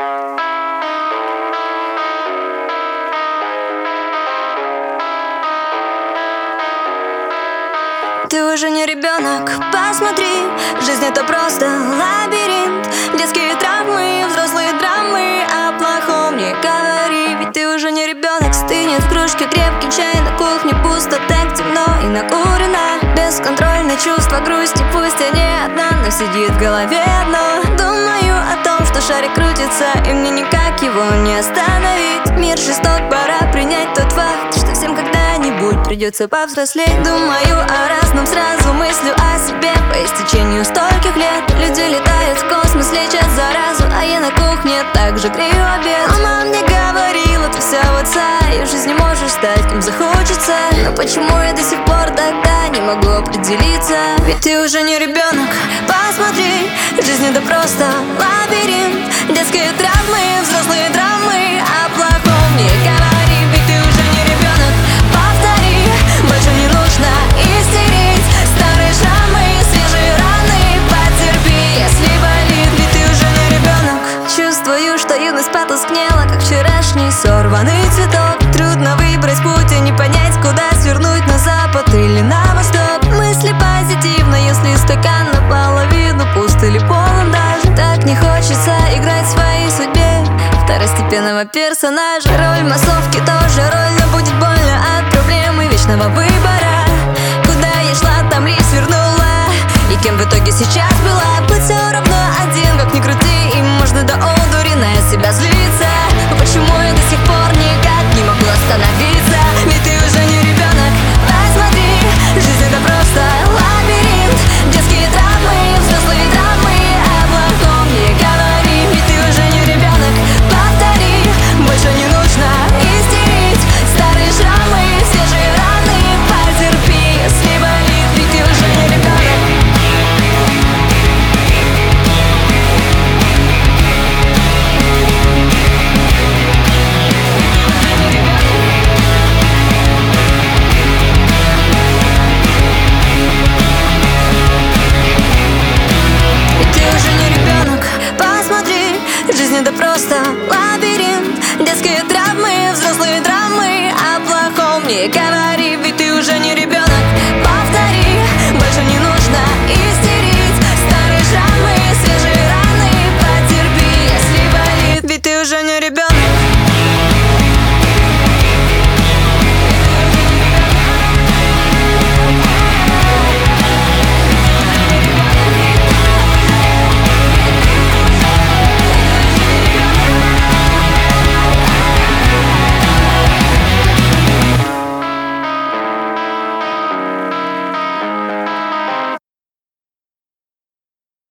Ты уже не ребенок, посмотри, жизнь это просто лабиринт. Детские травмы, взрослые драмы, о плохом не говори. Ведь ты уже не ребенок, стынет в кружке крепкий чай, на кухне пусто, так темно и накурено. Бесконтрольное чувство грусти, пусть я не одна, но сидит в голове одно. Думаю о том, что шарик крутится, и мне никак его не остановить. Мир жесток, пора принять тот факт, что всем когда-нибудь придется повзрослеть. Думаю о разном, сразу мыслю о себе. По истечению стольких лет люди летают в космос, лечат заразу, а я на кухне также грею обед. Мама мне говорила, ты вся в отца, и в жизни можешь стать кем захочется. Но почему я до сих пор тогда не могу определиться? Ведь ты уже не ребенок, посмотри, жизнь это просто лабиринт. Детские травмы, взрослые драмы, о плохом не говори. Ведь ты уже не ребенок, повтори, больше не нужно истерить. Старые шрамы, свежие раны, потерпи, если болит. Ведь ты уже не ребенок. Чувствую, что юность потускнела, как вчерашний сорванный цветок. Трудно выбрать путь и не понять, куда свернуть, на запад или на восток. Мысли позитивно, если стакан наполовину пуст или полон даже. Так не хочется играть в своей судьбе второстепенного персонажа. Роль массовки тоже роль, но будет больно от проблемы вечного выбора. Куда я шла, там ли свернула, и кем в итоге сейчас была. Путь все равно один, как ни крути, и можно до одури на себя злиться. Но почему я до сих пор никак не могу остановиться? Ведь ты уже не ребенок, посмотри, жизнь это просто лабиринт. Детские травмы, взрослые драмы, о плохом не говори. Ведь ты уже не ребенок, повтори, больше не нужно истерить. Старые шрамы, свежие раны, потерпи, если болит. Ведь ты уже не ребенок. Жизнь это просто лабиринт. Детские